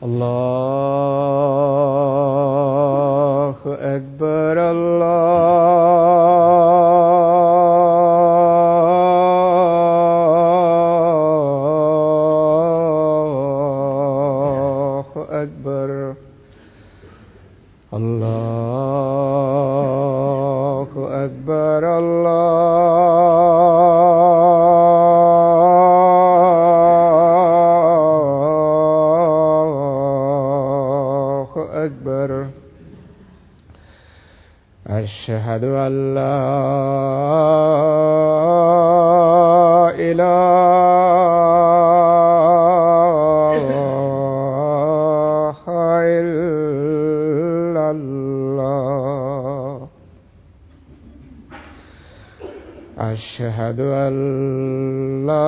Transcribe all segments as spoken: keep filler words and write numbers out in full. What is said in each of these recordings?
अल्लाहु अकबर अल्लाहु अकबर अल्लाहु अकबर अल्लाहु अकबर। अशहदु अल्ला इलाहा इल्लल्लाह। अशहदु अल्ला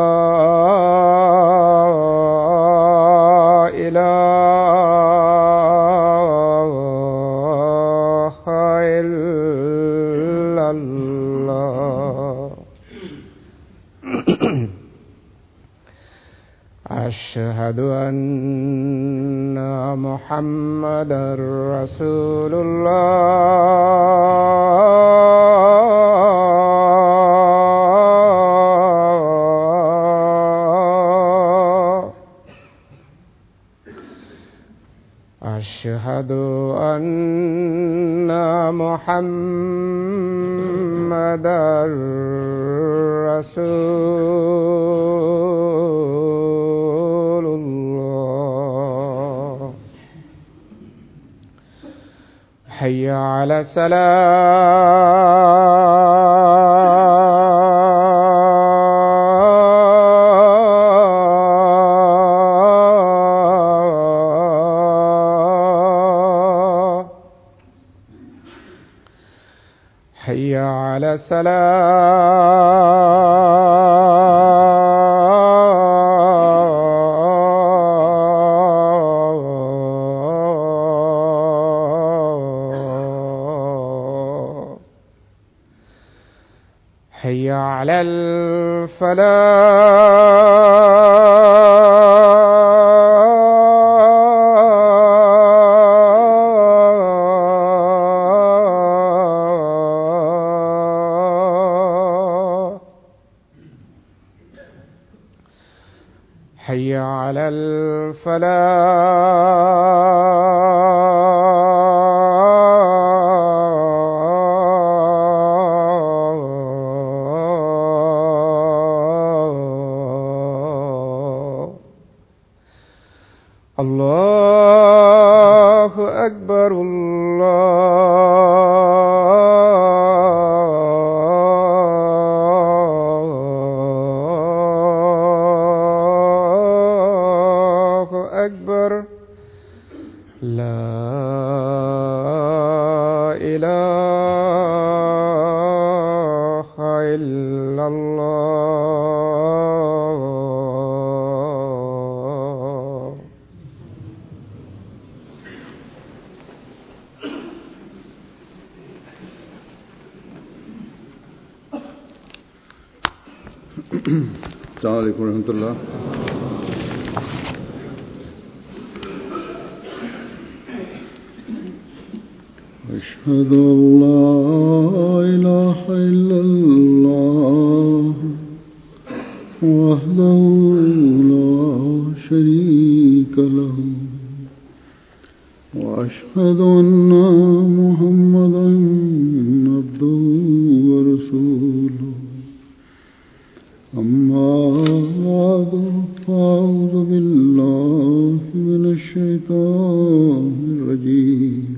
इलाहा इल्लल्लाह। अशहदु अन्ना मुहम्मदर रसूलुल्लाह। अशहदु अन्ना मुहम्मदर रसूलुल्लाह। हय्या अला सलाह। हय्या अला सलाह। हय्या अलल फलाह। हय्या अलल फलाह। अल्लाहु अकबर अल्लाहु अकबर। ला इलाहा इल्लल्लाह। अस्सलामु अलैकुम रहमतुल्लाह। अशहदु अल्ला इलाहा इल्लल्लाह वहदहु ला शरीका लहु व अशहदु अन्ना मुहम्मदन अब्दुहु व रसूलुहु। अम्मा बादु फ़अऊज़ु बिल्लाहि मिनश शैतानिर रजीम।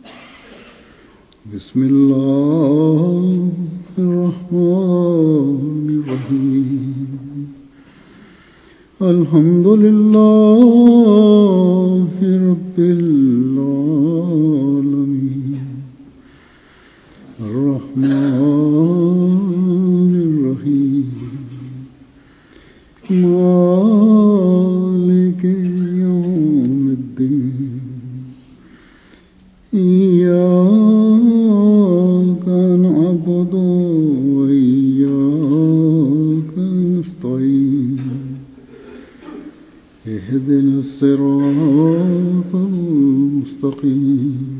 बिस्मिल्लाहिर रहमानिर रहीम। अल्हम्दुलिल्लाहि रब्बिल आलमीन। अर्रहमानिर रहीम। मालिकि यौमिद्दीन। इय्याका नअबुदु व इय्याका नस्तईन। اهدنا الصراط المستقيم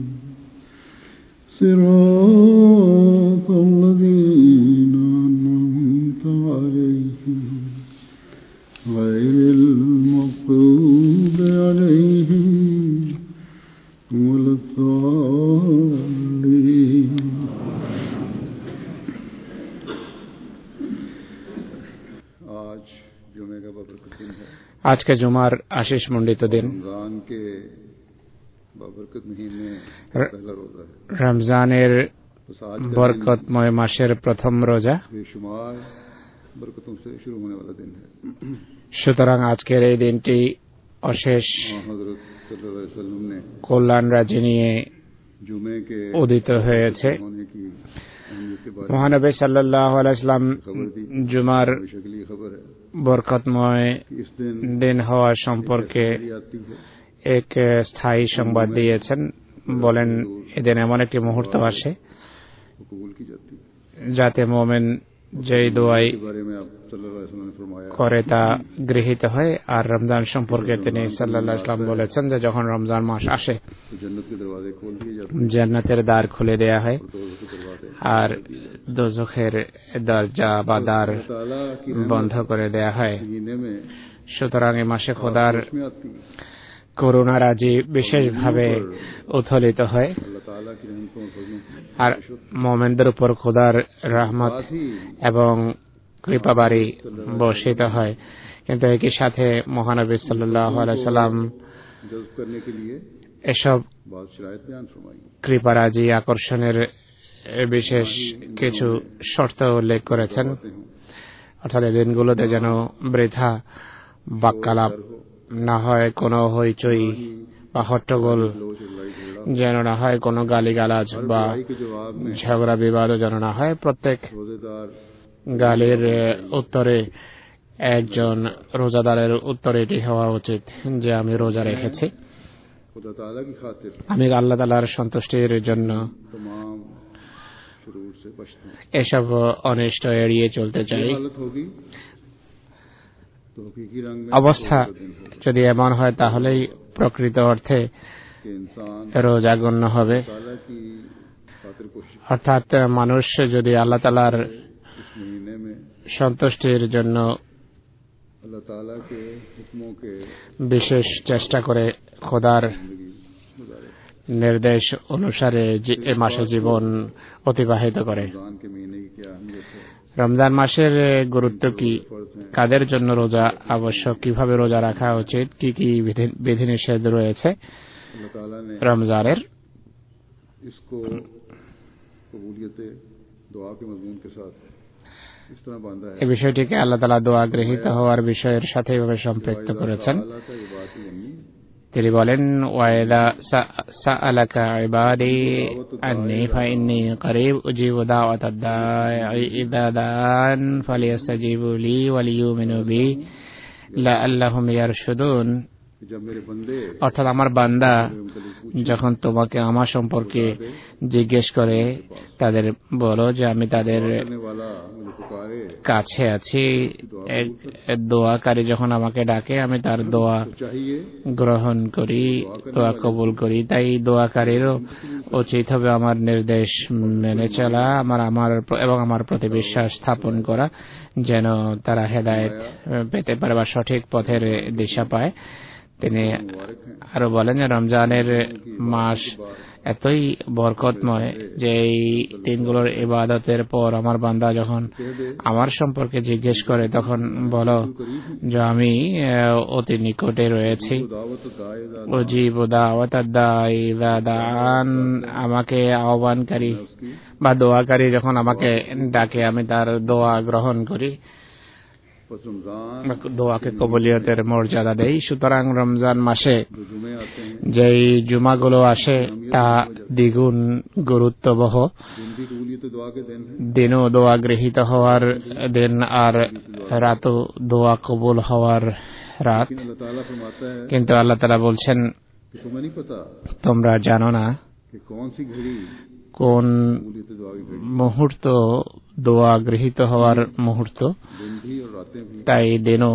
صراط الذين أنعمت عليهم غير المغضوب عليهم ولا الضالين. आज जुमे का बबरकत दिन है। আজকে জুমার আশিস মণ্ডিত দিন। रमजान के बबरकत महीने पहला रोजा है। রমজানের বরকতময় মাসের প্রথম রোজা। बेशुमार बरकतों से शुरू होने वाला दिन है। সুতরাং আজকের এই দিনটি অশেষ हजरत सल्लल्लाहु अलैहि वसल्लम ने কল্যাণ রাজি নিয়ে जुमे के উদিত হয়েছে। होने की अहमियत के बारे में মহানবী সাল্লাল্লাহু আলাইহি সাল্লাম জুমার शक्ली खबर है বরকতময় कि इस दिन দিন হওয়া সম্পর্কে आती है এক স্থায়ী সংবাদ দিয়েছেন। বলেন, এদিন এমন একটি মুহূর্ত আসে वो कबूल की जाती है। যাতে মোমেন যেই দোয়াই के बारे में आप सल्लल्लाहु अलैहि वसल्लम ने फरमाया করে তা গৃহীত হয়। আর রমজান সম্পর্কে তিনি সাল্লাল্লাহু আলাইহি সাল্লাম বলেছেন যে যখন রমজান মাস আসে तो जन्नत के दरवाजे खोल दिए जाते हैं জান্নাতের দ্বার খুলে দেয়া হয় और दोज़ख के दरवाजे আর দোজখের দরজা বা দ্বার अल्लाह ताला की বন্ধ করে দেয়া হয়। महीने में সুতরাং এই মাসে খোদার में आती है। করুণারাজি বিশেষভাবে উথলিত হয় अल्लाह ताला की रहमतों और फजलों की আর মোমেনদের উপর খোদার রহমত साथ ही এবং কৃপাবাড়ি বর্ষিত হয়। কিন্তু একই সাথে মহানবী সাল্লাল্লাহু আলাইহি সাল্লাম जज्ब करने के लिए এসব बहुत शराइत बयान फरमाई। কৃপারাজি আকর্ষণের বিশেষ কিছু শর্ত উল্লেখ করেছেন। অর্থাৎ এই দিনগুলোতে যেন বৃথা বাক্যালাপ না হয়, কোনো হইচই বা হট্টগোল যেন না হয়, কোনো গালিগালাজ বা के जवाब में ঝগড়া বিবাদও যেন না হয়। প্রত্যেক रोजेदार গালির উত্তরে একজন রোজাদারের উত্তর এটি হওয়া উচিত যে আমি রোজা রেখেছি, खुदा ताला की खातिर আমি আল্লাহ তাআলার সন্তুষ্টির জন্য तमाम शुरूर से बचते हैं। এসব অনিষ্ট এড়িয়ে চলতে চাই। ये हालत होगी तो हकीकी रंग में অবস্থা रोजा दिन होगा যদি এমন হয় তাহলেই প্রকৃত অর্থে कि इंसान রোজা গণ্য হবে। ताला की खातिर कोशिश অর্থাৎ মানুষ যদি আল্লাহ তাআলার इस महीने में সন্তুষ্টির জন্য अल्लाह ताला के हुक्मों के বিশেষ চেষ্টা করে খোদার जिंदगी गुजारे। নির্দেশ অনুসারে যে এ মাসে জীবন অতিবাহিত করে। रमजान के महीने की क्या अहमियत है, রমজান মাসের গুরুত্ব কি, फर्ज है, কাদের জন্য রোজা আবশ্যক, কিভাবে রোজা রাখা উচিত, কি কি বিধি- বিধিনিষেধ রয়েছে अल्लाह ताला ने রমজানের, इसको कबूलियत दुआ के मजमून के साथ इस तरह बांधा है। এই বিষয়টিকে আল্লাহ তাআলা দোয়া গৃহীত হওয়ার বিষয়ের সাথে এভাবে সম্পৃক্ত করেছেন। ताला का ये बात ही अन्नी তিনি বলেন, ওয়াইদা সাআলাকা ইবাদি আন্নী ফাইন্নী করিব উজিবু দাওয়াতাদ দাঈ ইযা দাআন ফালিয়াস্তাজিবু লি ওয়া লিয়ুমিনু বি লাআল্লাহুম ইয়ারশুদুন। कि जब मेरे बंदे অর্থাৎ আমার বান্দা मेरे मुतालिक पूछे যখন তোমাকে আমার সম্পর্কে জিজ্ঞেস করে তাদের বলো যে আমি তাদের करने वाला मुझे पुकारे কাছে আছি। এক দোয়াকারী যখন আমাকে ডাকে আমি তার দোয়া तो चाहिए গ্রহণ করি, দোয়া কবুল করি। তাই দোয়াকারীরও উচিত হবে আমার নির্দেশ মেনে চলা, আমার আমার এবং আমার প্রতি বিশ্বাস স্থাপন করা, যেন তারা হেদায়েত পেতে পারে বা সঠিক পথের দিশা পায়। তিনি আরো বলেন যে রমজানের মাস এতই বরকতময় যে এই দিনগুলোর ইবাদতের পর আমার বান্দা যখন আমার সম্পর্কে জিজ্ঞেস করে তখন বলো যে আমি অতি নিকটে রয়েছি। दावत दाए উজিবু দাওয়াতাদ দাঈ ইযা দাআন, আমাকে আহ্বানকারী বা দোয়াকারী যখন আমাকে ডাকে আমি তার দোয়া গ্রহণ করি, रमजान দোয়াকে কবুলিয়তের মর্যাদা দেই। সুতরাং রমজান মাসে जो जुमे आते हैं যেই জুমাগুলো আসে তা দ্বিগুণ গুরুত্ববহ। दिन भी कबूलियत दुआ के दिन है। দিনও দোয়া গৃহীত হওয়ার দিন আর রাতও দোয়া কবুল হওয়ার রাত। लेकिन अल्लाह ताला फरमाता है কিন্তু আল্লাহ তাআলা বলছেন कि तुम्हें नहीं पता তোমরা জানো না कि कौन सी घड़ी কোন कबूलियत दुआ की घड़ी, মুহূর্ত দোয়া গৃহীত হওয়ার মুহূর্ত। दिन भी और रातें भी তাই দিনও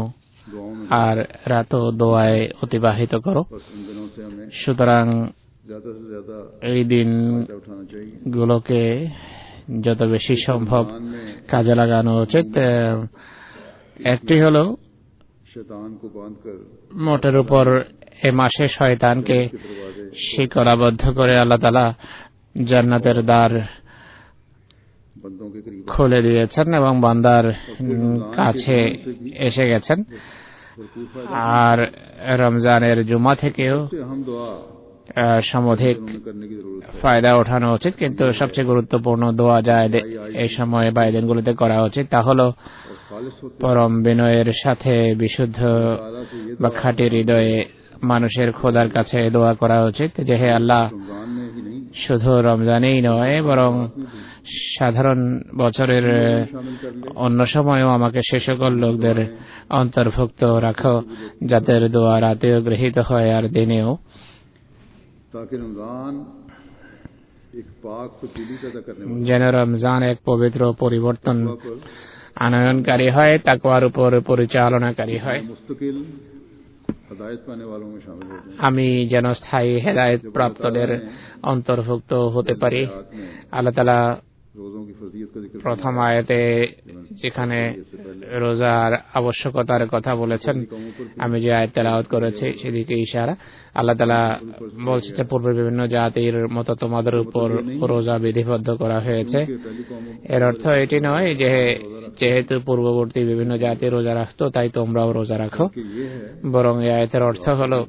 दुआओं में আর রাতও দোয়ায় অতিবাহিত করো। बस इन दिनों से हमें সুতরাং ज्यादा से ज्यादा এই দিন फायदा उठाना चाहिए। গুলোকে যত বেশি সম্ভব रमजान में কাজে লাগানো উচিত। আহ, একটি হলো शैतान को बांधकर মোটের উপর এ মাসে শয়তানকে के दरवाजे শিকলাবদ্ধ করে আল্লাহ তাআলা জান্নাতের দ্বার बंदों के करीब খুলে দিয়েছেন এবং বান্দার উম, কাছে এসে গেছেন। भरपूर फायदा আর রমজানের জুমা থেকেও से हम दुआ আহ, সমধিক हमें करने की जरूरत है। ফায়দা ওঠানো উচিত। কিন্তু সবচেয়ে গুরুত্বপূর্ণ দোয়া যায় এই সময় বা এই দিনগুলোতে করা উচিত তা হলো और खालिस होते পরম বিনয়ের সাথে বিশুদ্ধ ताला से ये বা খাঁটি হৃদয়ে মানুষের খোদার কাছে দোয়া করা উচিত যে হে আল্লাহ, रमजान में ही नहीं শুধু রমজানেই নয় বরং সাধারণ বছরের शामिल कर ले, অন্য সময়ও আমাকে সে সকল লোকদের অন্তর্ভুক্ত রাখো যাদের দোয়া রাতেও গৃহীত হয় আর দিনেও, ताकि रमजान एक पाक तब्दीली पैदा करने वाला যেন রমজান এক পবিত্র পরিবর্তন तकवा पर আনয়নকারী হয়, তাকওয়ার উপর পরিচালনাকারী হয়। मुस्तकिल हदायत पाने वालों में शामिल हो जाए। আমি যেন স্থায়ী হেদায়েত প্রাপ্তদের অন্তর্ভুক্ত হতে পারি। আল্লাহ তাআলা रोजों की फजीयत का जिक्र প্রথম আয়াতে যেখানে রোজার আবশ্যকতার কথা বলেছেন, আমি যে আয়াত তেলাওয়াত করেছি সেদিকে ইশারা। আল্লাহ তাআলা বলছে যে পূর্বের বিভিন্ন জাতির মতো তোমাদের উপর রোজা বিধিবদ্ধ করা হয়েছে। এর অর্থ এটি নয় যে যেহেতু পূর্ববর্তী বিভিন্ন জাতি রোজা রাখতো তাই তোমরাও রোজা রাখো, कि ये है বরং এই আয়াতের অর্থ হলো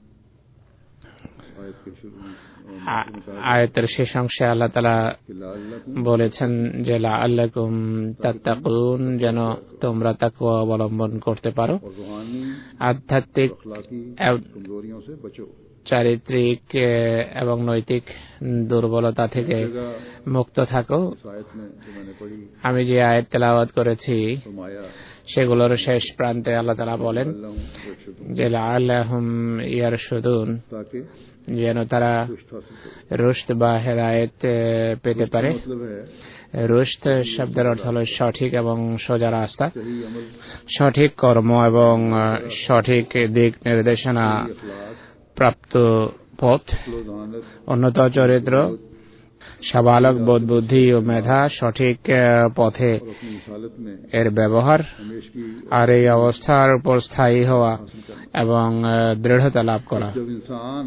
आयत के शुरू में আ- আয়াতের শেষ অংশে আল্লাহ তাআলা कि लाल्लकुम বলেছেন যে লাআল্লাকুম তাত্তাকুন, যেন তোমরা তাকওয়া অবলম্বন করতে পারো, और रूहानी আধ্যাত্মিক अखलाकी এব- कमजोरियों से बचो। চারিত্রিক এ, এবং নৈতিক দুর্বলতা থেকে जगह মুক্ত থাকো। इस आयत में जो मैंने पढ़ी আমি যে আয়াত তেলাওয়াত করেছি फरमाया সেগুলোর শেষ প্রান্তে আল্লাহ তাআলা বলেন अल्लाहुम रशदुम, যে লাআল্লাহুম ইয়ারশুদুন, ताकि যেন তারা रुश्द हासिल करो। রুশদ বা হেদায়েত এ, পেতে পারে। मतलब है রুশদ শব্দের অর্থ হল সঠিক এবং সোজা রাস্তা, सही अमल, সঠিক কর্ম এবং আহ, সঠিক দিক নির্দেশনা अखलाक, প্রাপ্ত পথ, लोधानत উন্নত চরিত্র, সাবালক বোধ বুদ্ধি ও মেধা, সঠিক আহ, পথে और अपनी इस हालत में এর ব্যবহার, हमेश की আর এই অবস্থার উপর স্থায়ী হওয়া এবং আহ, দৃঢ়তা লাভ করা। जब इंसान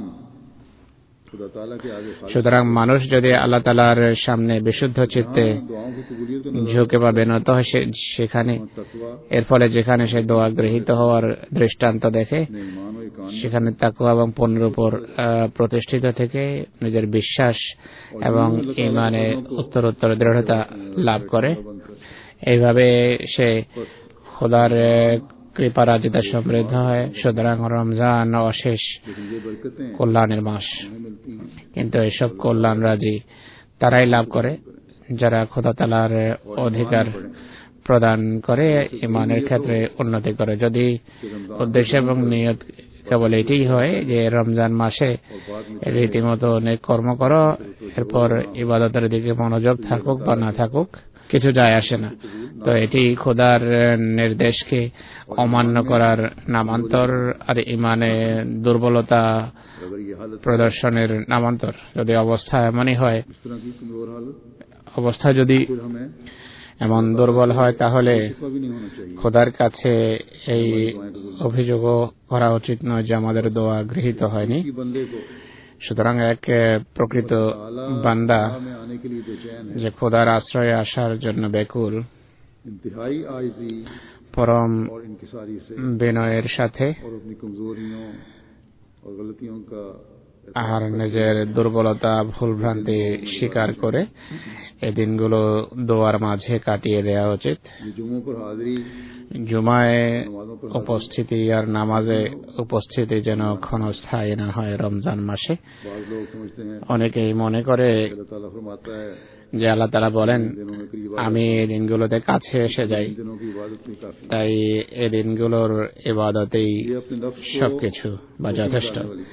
खुदा ताला के आगे खालिस সুতরাং মানুষ যদি आल्लाह তাআলার সামনে বিশুদ্ধ চিত্তে दुआओं की कबूलियत का नजर ঝুঁকে বা বিনত হয় সে- সেখানে तकवा এর ফলে যেখানে সে দোয়া গৃহীত হওয়ার দৃষ্টান্ত দেখে ने ईमान और इकान সেখানে তাকওয়া এবং পণ্যের উপর আহ, প্রতিষ্ঠিত থেকে নিজের বিশ্বাস এবং ইমানে উত্তরোত্তর দৃঢ়তা লাভ করে। এইভাবে সে খোদার আহ, কৃপারাজিতা সমৃদ্ধ হয়। সুতরাং রমজান অশেষ लेकिन ये बरकतें কল্যাণের মাস, हमें मिलती हैं কিন্তু এসব কল্যাণ রাজি তারাই লাভ করে যারা খোদা তাআলার অধিকার প্রদান করে, ইমানের ক্ষেত্রে উন্নতি করে। যদি উদ্দেশ্য এবং নিয়ত কেবল এটিই হয় যে রমজান মাসে और बाद में রীতিমতো অনেক কর্ম করো, এরপর ইবাদতের দিকে মনোযোগ থাকুক বা না থাকুক কিছু যায় আসে না, তো এটি খোদার নির্দেশকে অমান্য করার নামান্তর আর ইমানে দুর্বলতা अगर ये हालत প্রদর্শনের নামান্তর। যদি অবস্থা এমনই হয়, इस तरह की कमजोर हालत, অবস্থা যদি फिर हमें এমন দুর্বল হয় তাহলে शिकवा भी नहीं होना चाहिए। খোদার কাছে এই অভিযোগও করা উচিত নয় যে আমাদের দোয়া গৃহীত হয়নি। कि बंदे को সুতরাং এক প্রকৃত বান্দা में आने के लिए बेचैन है, যে খোদার আশ্রয়ে আসার জন্য ব্যাকুল, इंतहाई आजिजी পরম और इनकिसारी से বিনয়ের সাথে और अपनी कमजोरियों और गलतियों का আর নিজের দুর্বলতা ভুলভ্রান্তি স্বীকার করে এই দিনগুলো দোয়ার মাঝে কাটিয়ে দেওয়া উচিত। ये जुम्मों पर हाजिरी, জুমায় नमाजों पर উপস্থিতি আর নামাজে উপস্থিতি যেন ক্ষণস্থায়ী না হয় রমজান মাসে। बाज लोग समझते हैं অনেকেই মনে করে अल्लाह ताला फरमाता है যে আল্লাহ তাআলা বলেন इन दिनों में करीब আমি এই দিনগুলোতে काছে এসে যাই, इन दिनों की इबादत में काफी, তাই এই দিনগুলোর ইবাদতেই ये अपने नफ्स को সবকিছু বা যথেষ্ট। वाली बात।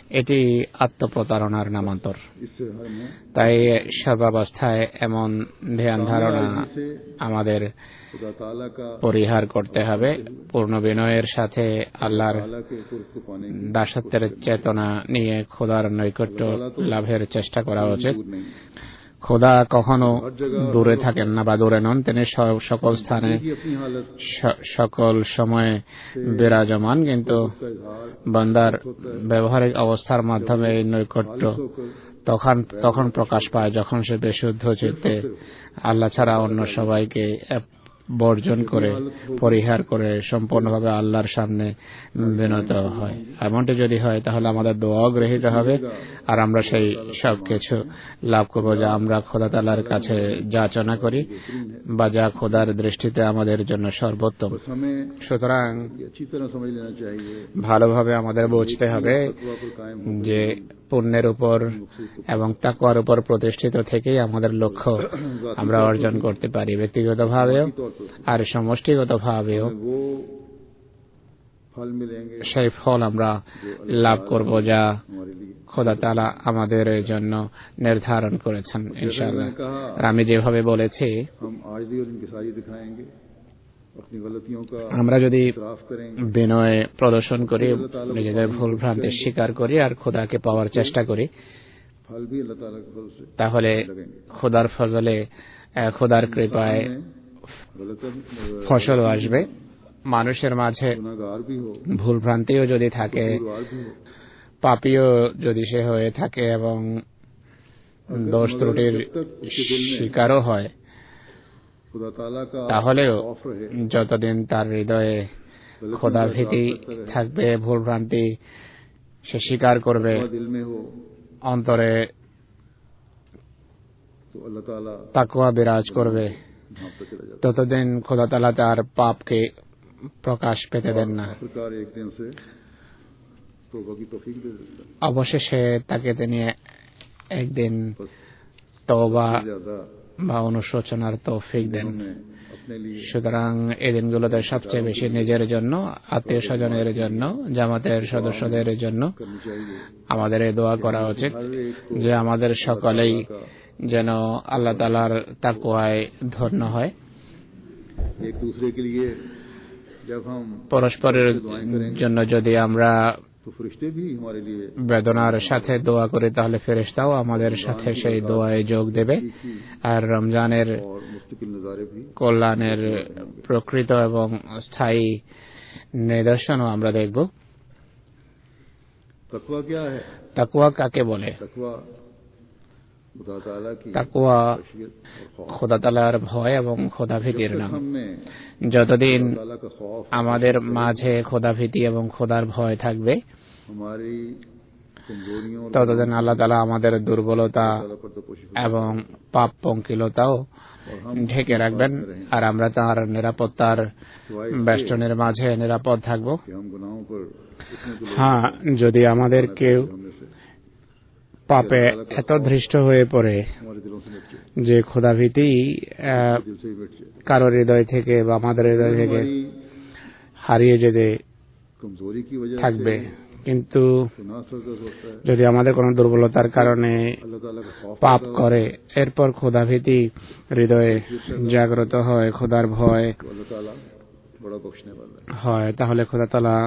এটি আত্মপ্রতারণার নামান্তর। তাই সর্বাবস্থায় এমন ধ্যান ধারণা আমাদের পরিহার করতে হবে। পূর্ণ বিনয়ের সাথে আল্লাহর দাসত্বের চেতনা নিয়ে খোদার নৈকট্য লাভের চেষ্টা করা উচিত। খোদা কখনো দূরে থাকেন না বা দূরে নন, তিনি সকল স্থানে সকল সময়ে বিরাজমান, কিন্তু বান্দার ব্যবহারিক অবস্থার মাধ্যমে এই নৈকট্য তখন তখন প্রকাশ পায় যখন সে বিশুদ্ধ চিত্তে আল্লাহ ছাড়া অন্য সবাইকে বর্জন করে পরিহার করে সম্পূর্ণভাবে আল্লাহর সামনে বিনত হয়। এমনটি যদি হয় তাহলে আমাদের দোয়াও গৃহীত হবে আর আমরা সেই সব কিছু লাভ করব যা আমরা খোদা তাআলার কাছে যাচনা করি বা যা খোদার দৃষ্টিতে আমাদের জন্য সর্বোত্তম। সুতরাং ভালোভাবে আমাদের বুঝতে হবে যে পুণ্যের উপর এবং তাকওয়ার উপর প্রতিষ্ঠিত থেকেই আমাদের লক্ষ্য আমরা অর্জন করতে পারি, ব্যক্তিগতভাবেও আর সমষ্টিগতভাবেও সেই ফল আমরা লাভ করব যা খোদা তাআলা আমাদের জন্য নির্ধারণ করেছেন ইনশাআল্লাহ। আমি যেভাবে বলেছি, আমরা যদি বিনয় প্রদর্শন করি, নিজেদের ভুল ভ্রান্তি স্বীকার করি আর খোদাকে পাওয়ার চেষ্টা করি, তাহলে খোদার ফজলে খোদার কৃপায় ফসল আসবে। মানুষের মাঝে ভুল ভ্রান্তিও যদি থাকে, পাপীও যদি সে হয়ে থাকে এবং দোষ ত্রুটির শিকারও হয়, তাহলেও যতদিন তার হৃদয়ে খোদা ভীতি থাকবে, ভুল ভ্রান্তি সে স্বীকার করবে, অন্তরে তাকওয়া বিরাজ করবে, ততদিন খোদা তাআলা তার পাপকে প্রকাশ পেতে দেন না। অবশেষে তাকে তিনি একদিন তওবা বা অনুশোচনার তৌফিক দেন। সুতরাং এই দিনগুলোতে সবচেয়ে বেশি নিজের জন্য, আত্মীয় স্বজনের জন্য, জামাতের সদস্যদের জন্য আমাদের এই দোয়া করা উচিত যে আমাদের সকলেই যেন আল্লাহ তাআলার তাকওয়ায় ধন্য হয়। পরস্পরের জন্য যদি আমরা বেদনার সাথে দোয়া করি তাহলে ফেরেশতাও আমাদের সাথে সেই দোয়ায় যোগ দেবে। আর রমজানের কল্যাণের প্রকৃত এবং স্থায়ী নিদর্শনও আমরা দেখব। তাকওয়া কাকে বলে? তাকওয়া খোদা তাআলার ভয় এবং খোদা ভীতির নাম। যতদিন আমাদের মাঝে খোদা ভীতি এবং খোদার ভয় থাকবে, ততদিন আল্লাহ তাআলা আমাদের দুর্বলতা এবং পাপ পঙ্কিলতাও ঢেকে রাখবেন আর আমরা তার নিরাপত্তার বেষ্টনের মাঝে নিরাপদ থাকব। হ্যাঁ, যদি আমাদের কেউ পাপে এত ধৃষ্ট হয়ে পড়ে যে খোদাভীতি কারোর হৃদয় থেকে বা আমাদের হৃদয় থেকে হারিয়ে যেতে থাকবে, কিন্তু যদি আমাদের কোনো দুর্বলতার কারণে পাপ করে এরপর খোদাভীতি হৃদয়ে জাগ্রত হয়, খোদার ভয় হয়, তাহলে খোদা তাআলা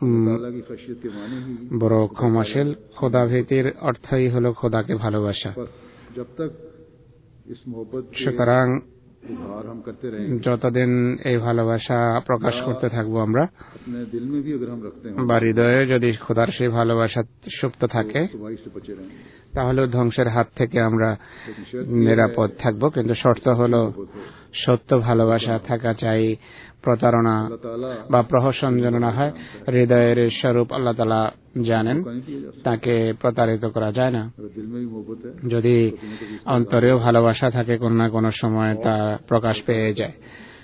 বড় ক্ষমাশীল। খোদাভীতির অর্থই হলো খোদাকে ভালোবাসা। সুতরাং যতদিন এই ভালোবাসা প্রকাশ করতে থাকবো আমরা বা হৃদয়ে যদি খোদার সেই ভালোবাসা সুপ্ত থাকে, তাহলে ধ্বংসের হাত থেকে আমরা নিরাপদ থাকবো। কিন্তু শর্ত হলো সত্য ভালোবাসা থাকা চাই, প্রতারণা বা প্রহসন যেন না হয়। হৃদয়ের স্বরূপ আল্লাহ তাআলা জানেন, তাকে প্রতারিত করা যায় না। যদি অন্তরেও ভালোবাসা থাকে, কোনো না কোনো সময় তা প্রকাশ পেয়ে যায়।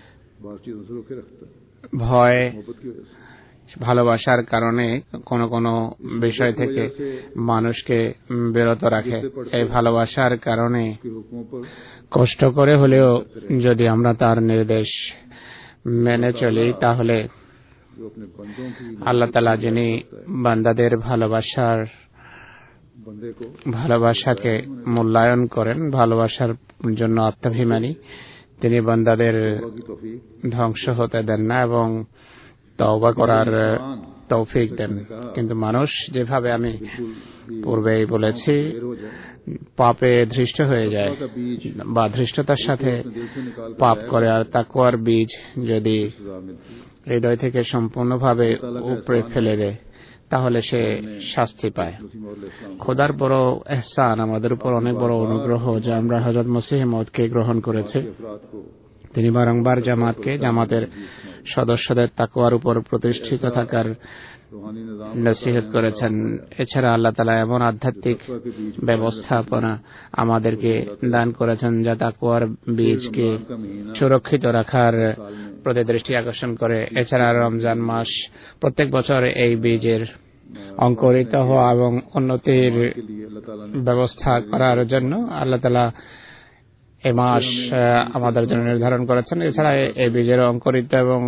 ভয় ভালোবাসার কারণে কোনো কোনো বিষয় থেকে মানুষকে বিরত রাখে। এই ভালোবাসার কারণে কষ্ট করে হলেও যদি আমরা তার নির্দেশ মেনে চলি, তাহলে আল্লাহ তাআলা যিনি বান্দাদের ভালোবাসার बंदे को ভালোবাসাকে মূল্যায়ন করেন, ভালোবাসার জন্য আত্মাভিমানী। তিনি বান্দাদের तौबा की तौफीक ধ্বংস হতে দেন না এবং তওবা করার इंसान তৌফিক দেন। কিন্তু মানুষ, যেভাবে আমি बिल्कुल भी পূর্বেই বলেছি, देर हो जाए পাপে ধৃষ্ট হয়ে যায় का बीज বা ধৃষ্টতার সাথে अपने दिल से निकाल कर পাপ लाया করে। আর তাকওয়ার বীজ যদি सजा मिलती है। হৃদয় থেকে সম্পূর্ণভাবে উপড়ে ফেলে দেয়, তাহলে সে শাস্তি পায়। मसीह मौद अलैहिस्सलाम খোদার বড় এহসান, আমাদের উপর অনেক বড় অনুগ্রহ যে আমরা হযরত মসিহ মওদকে গ্রহণ করেছি। के अफराद को তিনি বারংবার জামাতকে, জামাতের সদস্যদের তাকওয়ার উপর প্রতিষ্ঠিত থাকার रूहानी निज़ाम নসিহত করেছেন। এছাড়া আল্লাহ তাআলা এমন আধ্যাত্মিক ব্যবস্থাপনা আমাদেরকে দান করেছেন যা তাকওয়ার বীজকে का महीना সুরক্ষিত রাখার প্রতি দৃষ্টি আকর্ষণ করে। এছাড়া রমজান মাস প্রত্যেক বছর এই বীজের অঙ্কুরিত হওয়া এবং উন্নতির के लिए अल्लाह ताला ने ব্যবস্থা করার জন্য আল্লাহ তাআলা এই মাস আমাদের জন্য নির্ধারণ করেছেন। এছাড়া এই বীজের অঙ্কুরিত এবং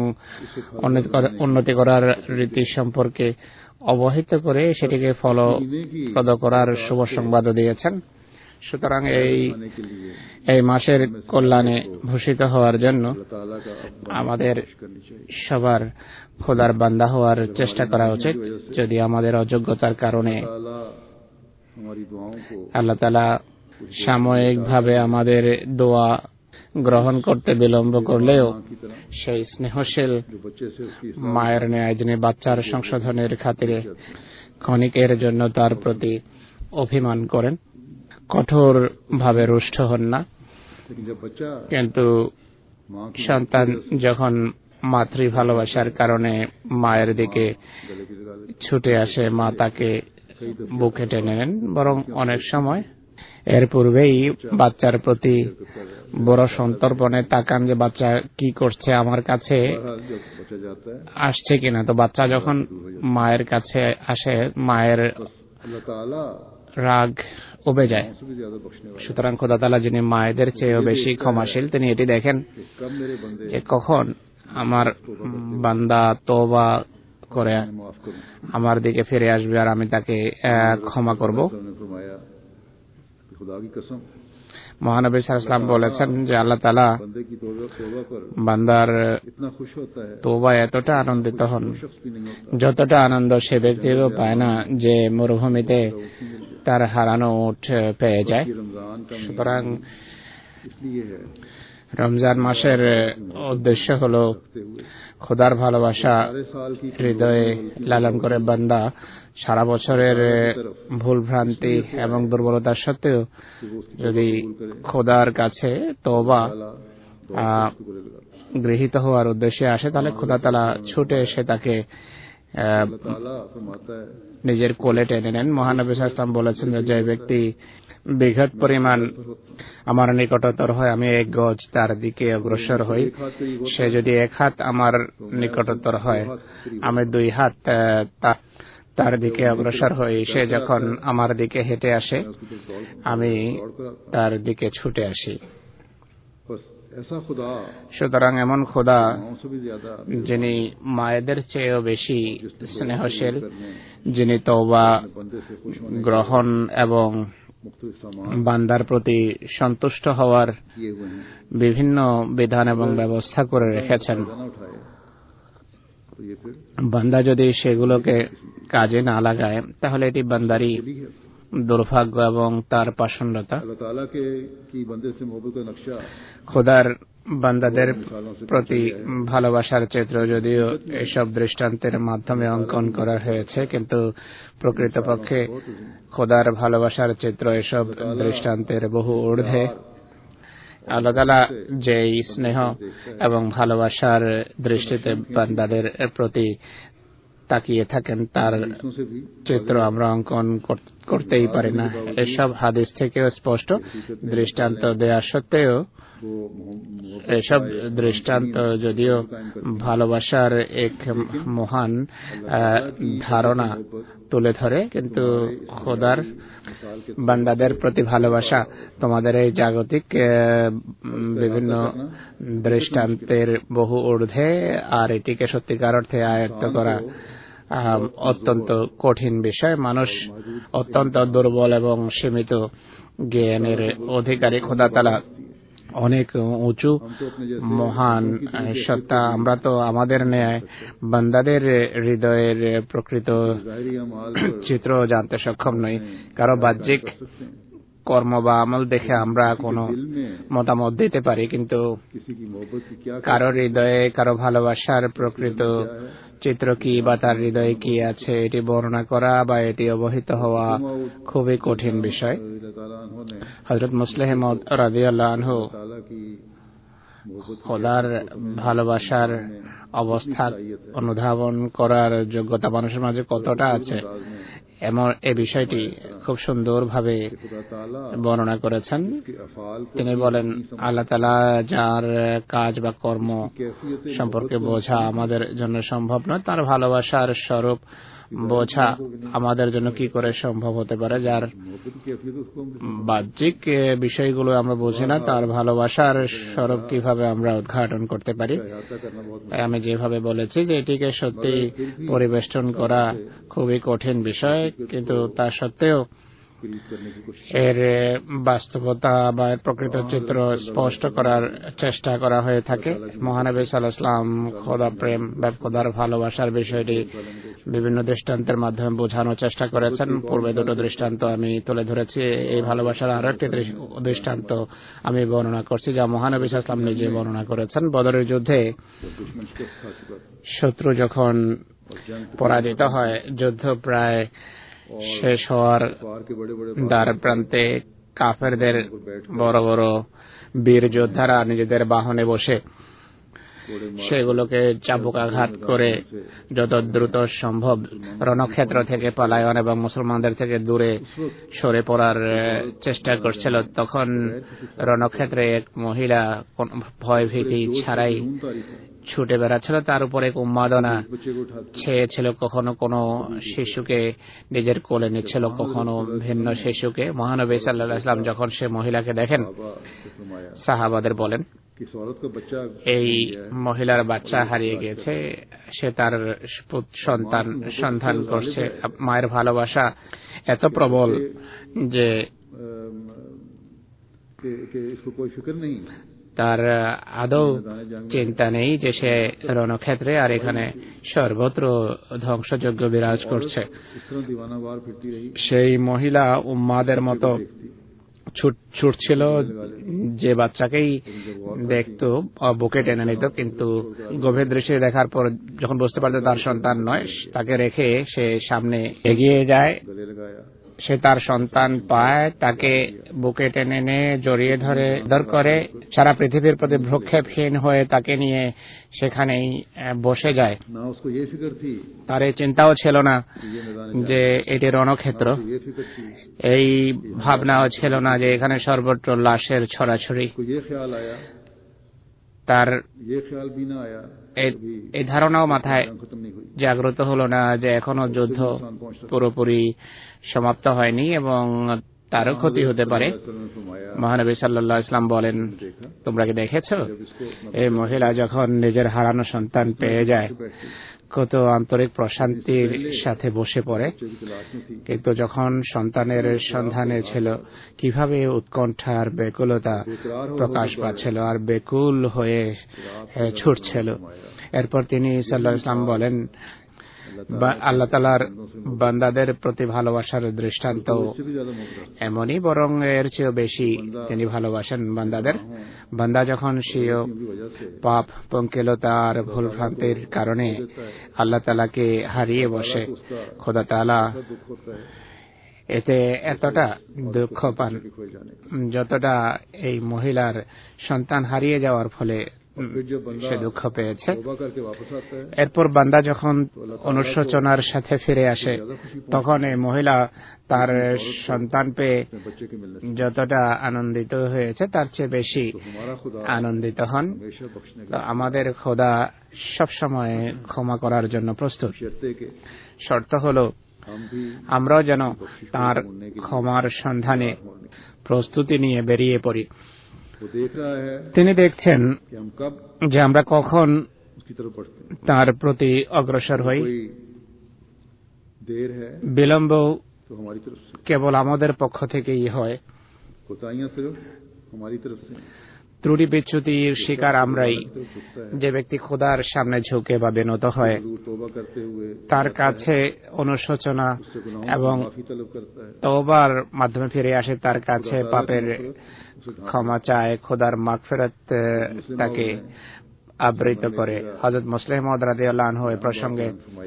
উন্নতি করার রীতি সম্পর্কে অবহিত করে সেটিকে ফলপ্রদ করার শুভ সংবাদও দিয়েছেন। সুতরাং এই खाने के लिए এই মাসের কল্যাণে ভূষিত হওয়ার জন্য अल्लाह ताला का अब আমাদের करनी चाहिए। সবার খোদার বান্দা হওয়ার চেষ্টা করা উচিত। যদি আমাদের অযোগ্যতার কারণে ताला हमारी दुआओं को আল্লাহ তাআলা সাময়িকভাবে আমাদের দোয়া গ্রহণ করতে বিলম্ব করলেও की तरह সেই স্নেহশীল जो बच्चे से उसकी মায়ের ন্যায় যিনি বাচ্চার সংশোধনের খাতিরে ক্ষণিকের জন্য তার প্রতি অভিমান করেন, কঠোর ভাবে রুষ্ট হন না। लेकिन जब बच्चा কিন্তু माँ की সন্তান যখন মাতৃ ভালোবাসার কারণে মায়ের দিকে गले की लगा देती ছুটে আসে, মা তাকে বুকে টেনে নেন। বরং অনেক সময় এর পূর্বেই বাচ্চার প্রতি বড় সন্তর্পণে তাকান যে বাচ্চা কি করছে, আমার কাছে है, जब बच्चा जाता है আসছে কিনা। তো বাচ্চা যখন মায়ের কাছে আসে, মায়ের अल्लाह ताला রাগ উবে যায়। उससे भी ज्यादा बख्शने वाला সুতরাং খোদা তাআলা যিনি মায়েদের চেয়েও বেশি ক্ষমাশীল, তিনি এটি দেখেন कि कब मेरे बंदे যে कখন আমার বান্দা তওবা করে मैं माफ करूं। আমার দিকে ফিরে আসবে আর আমি তাকে আহ, ক্ষমা করব। ने फरमाया कि खुदा की कसम মহানবী সাল্লাল্লাহু আলাইহি ওয়াসাল্লাম বলেছেন যে আল্লাহ তাআলা बंदे की तौबा तौबा पर বান্দার इतना खुश होता है তওবায় এতটা আনন্দিত হন वो शख्स भी नहीं होता যতটা আনন্দ সে ব্যক্তিও পায় না যে মরুভূমিতে তার হারানো উট পেয়ে যায়। कि रमजान का সুতরাং महीना इसलिए है রমজান মাসের উদ্দেশ্য হলো रखते हुए খোদার ভালোবাসা सारे साल की হৃদয়ে লালন করে বান্দা সারা বছরের ভুল ভ্রান্তি এবং দুর্বলতা সত্ত্বেও कि वो उसकी যদি খোদার কাছে তওবা ताला আহ, उसको गले लगा গৃহীত হওয়ার উদ্দেশ্যে আসে, তাহলে খোদা তাআলা ছুটে এসে তাকে আহ, अल्लाह ताला फरमाता है নিজের কোলে টেনে নেন। মহানবী সাল্লাল্লাহু আলাইহি ওয়াসাল্লাম বলেছেন যে যে ব্যক্তি বিঘত পরিমাণ আমার নিকটতর হয়, আমি এক গজ তার দিকে অগ্রসর হই। সে যদি এক হাত আমার নিকটতর হয়, আমি দুই হাত আহ, তা- তার দিকে অগ্রসর হই। সে যখন আমার দিকে হেঁটে আসে, उसकी तरफ दौड़ আমি दौड़ कर आता তার দিকে ছুটে আসি। है। बस ऐसा खुदा সুতরাং এমন খোদা माओ से भी ज्यादा যিনি मायेদের চেয়েও বেশি স্নেহশীল, करने যিনি তওবা बंदे से खुश होने গ্রহণ এবং मुख्तलिफ सामान বান্দার প্রতি সন্তুষ্ট হওয়ার किए हुए हैं বিভিন্ন বিধান এবং ব্যবস্থা করে রেখেছেন। फायदा ना उठाए तो ये फिर বান্দা যদি সেগুলোকে কাজে না লাগায়, তাহলে এটি বান্দারই भी है। দুর্ভাগ্য এবং তার পাষণ্ডতা। अल्लाह ताला के की बंदे से मोहब्बत का नक्शा খোদার বান্দাদের প্রতি ভালোবাসার চিত্র যদিও এসব দৃষ্টান্তের মাধ্যমে অঙ্কন করা হয়েছে, কিন্তু প্রকৃতপক্ষে খোদার ভালোবাসার চিত্র এসব দৃষ্টান্তের বহু ঊর্ধ্বে। আল্লাহ তাআলা যে স্নেহ এবং ভালোবাসার দৃষ্টিতে বান্দাদের প্রতি তাকিয়ে থাকেন, তার इसमें से भी চিত্র আমরা অঙ্কন কর- করতেই পারি না। এসব হাদিস থেকেও স্পষ্ট। দৃষ্টান্ত দেয়া সত্ত্বেও वो मोहब्बत এসব দৃষ্টান্ত যদিও ভালোবাসার এক মহান আহ, ধারণা তুলে ধরে, কিন্তু খোদার বান্দাদের প্রতি ভালোবাসা তোমাদের এই জাগতিক আহ, বিভিন্ন দৃষ্টান্তের বহু ঊর্ধ্বে, আর এটিকে সত্যিকার অর্থে আয়ত্ত করা অত্যন্ত কঠিন বিষয়। মানুষ অত্যন্ত দুর্বল এবং সীমিত জ্ঞানের অধিকারী। খোদা তাআলা অনেক উঁচু মহান সত্তা। আমরা তো আমাদের ন্যায় বান্দাদের হৃদয়ের প্রকৃত চিত্র জানতে সক্ষম নই। কারো বাহ্যিক কর্ম বা আমল দেখে আমরা কোনো মতামত দিতে পারি, কিন্তু কারো হৃদয়ে কারো ভালোবাসার প্রকৃত চিত্র কি বা তার হৃদয়ে কি আছে এটি বর্ণনা করা বা এটি অবহিত হওয়া খুবই কঠিন বিষয়। হযরত মুসলিম মাউদ রাদিয়াল্লাহু আনহু খোদার ভালোবাসার অবস্থা অনুধাবন করার যোগ্যতা মানুষের মাঝে কতটা আছে এমন এই বিষয়টি খুব সুন্দরভাবে বর্ণনা করেছেন। তিনি বলেন, আল্লাহ তাআলা যার কাজ বা কর্ম সম্পর্কে বোঝা আমাদের জন্য সম্ভব নয়, তার ভালোবাসার স্বরূপ বোঝা আমাদের জন্য কি করে সম্ভব হতে পারে। যার বাহ্যিক বিষয়গুলো আমরা বুঝি না, তার ভালোবাসার স্বরূপ কিভাবে আমরা উদ্ঘাটন করতে পারি। আমি যেভাবে বলেছি যে এটিকে সত্যি পরিবেষ্টন করা খুবই কঠিন বিষয়, কিন্তু তা সত্ত্বেও এর বাস্তবতা বা এর প্রকৃত চিত্র স্পষ্ট করার চেষ্টা করা হয়ে থাকে। মহানবী সাল্লাল্লাহু আলাইহি ওয়াসাল্লাম খোদা প্রেম বা খোদার ভালোবাসার বিষয়টি বিভিন্ন দৃষ্টান্তের মাধ্যমে বোঝানোর চেষ্টা করেছেন। পূর্বে দুটো দৃষ্টান্ত আমি তুলে ধরেছি। এই ভালোবাসার আরো একটি দৃষ্টান্ত আমি বর্ণনা করছি যা মহানবী সাল্লাল্লাহু আলাইহি ওয়াসাল্লাম নিজে বর্ণনা করেছেন। বদরের যুদ্ধে শত্রু যখন পরাজিত হয়, যুদ্ধ প্রায় শেষ হওয়ার দ্বার প্রান্তে কাফেরদের বড় বড় বীর যোদ্ধারা নিজেদের বাহনে বসে সেগুলোকে চাবুকাঘাত করে যত দ্রুত সম্ভব রণক্ষেত্র থেকে পলায়ন এবং মুসলমানদের থেকে দূরে সরে পড়ার চেষ্টা করছিল। তখন রণক্ষেত্রে এক মহিলা ভয় ভীতি ছাড়াই ছুটে বেড়াচ্ছিল। তার উপরে এক উন্মাদনা ছেয়েছিল, কখনো কোনো শিশুকে নিজের কোলে নিচ্ছিল, কখনো ভিন্ন শিশুকে। মহানবী সাল্লাল্লাহু আলাইহি ওয়াসাল্লাম যখন সে মহিলাকে দেখেন, সাহাবাদের বলেন, এই মহিলার বাচ্চা হারিয়ে গেছে, সে তার সন্তান সন্ধান করছে। মায়ের ভালোবাসা এত প্রবল যে তার আদৌ চিন্তা নেই যে সে রণক্ষেত্রে আর এখানে সর্বত্র ধ্বংসযজ্ঞ বিরাজ করছে। সেই মহিলা উম্মাদের মতো ছুটছিল, যে বাচ্চাকেই দেখতো বুকে টেনে নিত, কিন্তু গভীর দৃষ্টি দেখার পর যখন বুঝতে পারত তার সন্তান নয়, তাকে রেখে সে সামনে এগিয়ে যায়। সে তার সন্তান পায়, তাকে বুকে টেনে নিয়ে জড়িয়ে ধরে দর করে সারা পৃথিবীর প্রতি ভ্রুক্ষেপহীন হয়ে তাকে নিয়ে সেখানেই বসে যায়। তার এই চিন্তাও ছিল না যে এটি রণক্ষেত্র, এই ভাবনাও ছিল না যে এখানে সর্বত্র লাশের ছড়াছড়ি। তার এই ধারণাও মাথায় জাগ্রত হলো না যে এখনো যুদ্ধ পুরোপুরি সমাপ্ত হয়নি এবং তারও ক্ষতি হতে পারে। মহানবী সাল্লাল্লাহু আলাইহি ওয়াসাল্লাম বলেন, তোমরা কি দেখেছো এই মহিলা যখন নিজের হারানো সন্তান পেয়ে যায় কত আন্তরিক প্রশান্তির সাথে বসে পড়ে, কিন্তু যখন সন্তানের সন্ধানে ছিল কিভাবে উৎকণ্ঠার বেকুলতা প্রকাশ পাচ্ছিল আর বেকুল হয়ে ছুটছিল। এরপর তিনি সাল্লাল্লাহু আলাইহি ওয়াসাল্লাম বলেন, আল্লাহ তাআলার বান্দাদের প্রতি ভালোবাসার দৃষ্টান্ত এমনই, বরং এর চেয়েও বেশি তিনি ভালোবাসেন বান্দাদের। বান্দা যখন স্বীয় পাপ পঙ্কিলতা আর ভুল ভ্রান্তির কারণে আল্লাহ তাআলাকে হারিয়ে বসে, খোদা তাআলা এতে এতটা দুঃখ পান যতটা এই মহিলার সন্তান হারিয়ে যাওয়ার ফলে সে দুঃখ পেয়েছে। এরপর বান্দা যখন অনুশোচনার সাথে ফিরে আসে, তখন এই মহিলা তার সন্তান পেয়ে যতটা আনন্দিত হয়েছে তার চেয়ে বেশি আনন্দিত হন। আমাদের খোদা সবসময় ক্ষমা করার জন্য প্রস্তুত। শর্ত হলো আমরাও যেন তার ক্ষমার সন্ধানে প্রস্তুতি নিয়ে বেরিয়ে পড়ি। তিনি দেখছেন যে আমরা কখন তার প্রতি অগ্রসর হই। देर है বিলম্ব तो हमारी तरफ से, কেবল আমাদের পক্ষ থেকেই হয়। कोताहियां सिर्फ हमारी तरफ से। ত্রুটি বিচ্যুতির শিকার আমরাই। যে ব্যক্তি খোদার সামনে ঝুঁকে বা বিনত হয়, तौबा करते हुए তার কাছে অনুশোচনা उससे गुनाहों এবং की माफी तलब करता है, তওবার মাধ্যমে ফিরে আসে, তার কাছে পাপের ক্ষমা চায়, খোদার মাগফিরাত তাকে আবৃত করে। হযরত মুসলিম মাউদ রাদিয়াল্লাহু আনহু এই প্রসঙ্গে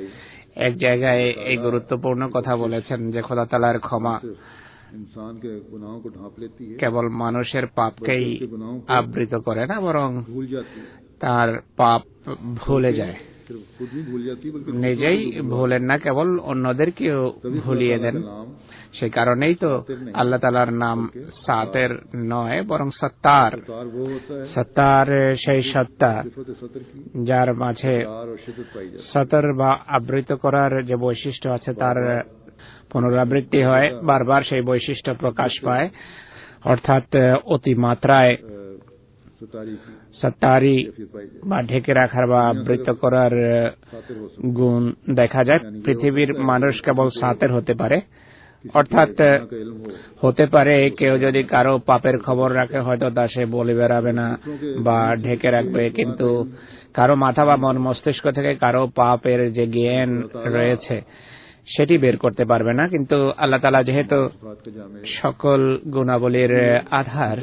এক জায়গায় এই গুরুত্বপূর্ণ কথা বলেছেন যে খোদা তাআলার ক্ষমা इंसान के गुनाहों को ढांप लेती है, কেবল মানুষের পাপকেই আবৃত করে না, বরং भूल जाती है, তার পাপ ভুলে যায়। सिर्फ खुद ही भूल जाती है बल्कि নিজেই ভুলেন না, কেবল অন্যদেরকেও ভুলিয়ে দেন। সেই কারণেই তো আল্লাহ তাআলার নাম সাতের নয়, বরং সত্তার। तार वो होता है সত্তার সেই সত্তা सिफत सतर की যার মাঝে तार और शिद्दत पाई जाती সতর বা আবৃত করার যে বৈশিষ্ট্য আছে তার পুনরাবৃত্তি হয়, বারবার সেই বৈশিষ্ট্য প্রকাশ পায়, অর্থাৎ অতিমাত্রায় है। सतारी की সত্তারি कैफियत पाई जाती বা ঢেকে রাখার বা আবৃত করার है, खातिर हो सकती গুণ দেখা যায়। পৃথিবীর মানুষ কেবল সাতের হতে পারে, অর্থাৎ है, का इल्म हो, হতে পারে কেউ যদি কারো পাপের খবর রাখে, হয়তো তা সে বলে বেড়াবে না বা ঢেকে রাখবে, কিন্তু কারো মাথা বা মন মস্তিষ্ক থেকে কারো পাপের যে জ্ঞান রয়েছে সেটি বের করতে পারবে না। কিন্তু আল্লাহ তাআলা যেহেতু बात के जामे সকল গুণাবলীর আধার